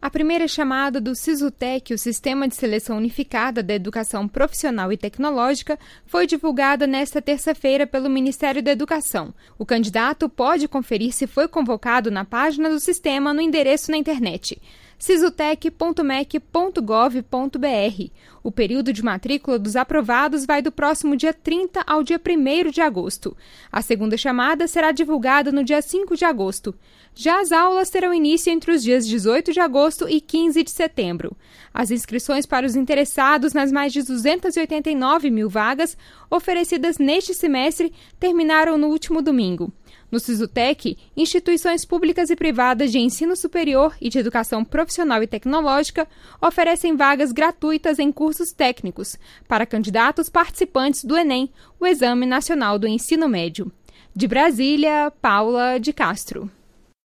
A primeira chamada do Sisutec, o Sistema de Seleção Unificada da Educação Profissional e Tecnológica, foi divulgada nesta terça-feira pelo Ministério da Educação. O candidato pode conferir se foi convocado na página do sistema no endereço na internet sisutec.mec.gov.br. O período de matrícula dos aprovados vai do próximo dia 30 ao dia 1º de agosto. A segunda chamada será divulgada no dia 5 de agosto. Já as aulas terão início entre os dias 18 de agosto e 15 de setembro. As inscrições para os interessados nas mais de 289 mil vagas oferecidas neste semestre terminaram no último domingo. No Sisutec, instituições públicas e privadas de ensino superior e de educação profissional e tecnológica oferecem vagas gratuitas em cursos técnicos para candidatos participantes do Enem, o Exame Nacional do Ensino Médio. De Brasília, Paula de Castro.